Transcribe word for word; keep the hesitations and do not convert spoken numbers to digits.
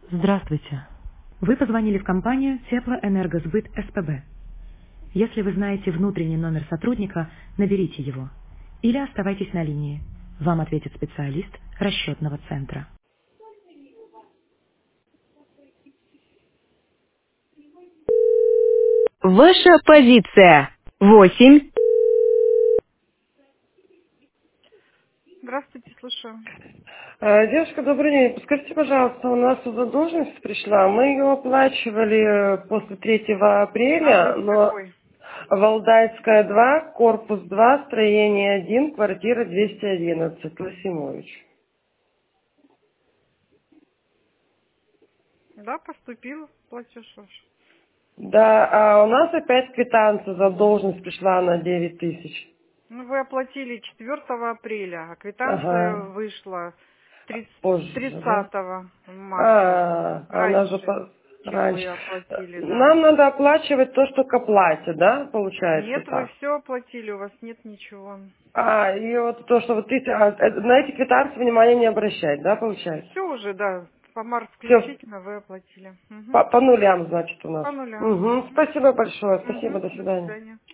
Здравствуйте. Вы позвонили в компанию Теплоэнергосбыт СПБ. Если вы знаете внутренний номер сотрудника, наберите его. Или оставайтесь на линии. Вам ответит специалист расчетного центра. Ваша позиция. Восемь. Здравствуйте, слушаю. Э, Девушка, добрый день. Подскажите, пожалуйста, у нас задолженность пришла. Мы ее оплачивали э, после третьего апреля, Адрес но какой? Валдайская два, корпус два, строение один, квартира двести одиннадцать, Лосимович. Да, поступил платеж ваш. Да, а у нас опять квитанция, задолженность пришла на девять тысяч. Ну, вы оплатили четвёртого апреля, а квитанция Ага, вышла позже, да? тридцатого марта. А, она же Раньше, по- чем вы раньше. оплатили, да. Нам надо оплачивать то, что к оплате, да, получается Нет, вы так? все оплатили, у вас нет ничего. А, и вот то, что вот эти, а, э, на эти квитанции внимания не обращать, да, получается? Все уже, да, по март Все, включительно вы оплатили. Мгм. по, по нулям, значит, у нас. По нулям. Угу. Мгм. Спасибо большое, спасибо, Мгм. до До свидания. свидания.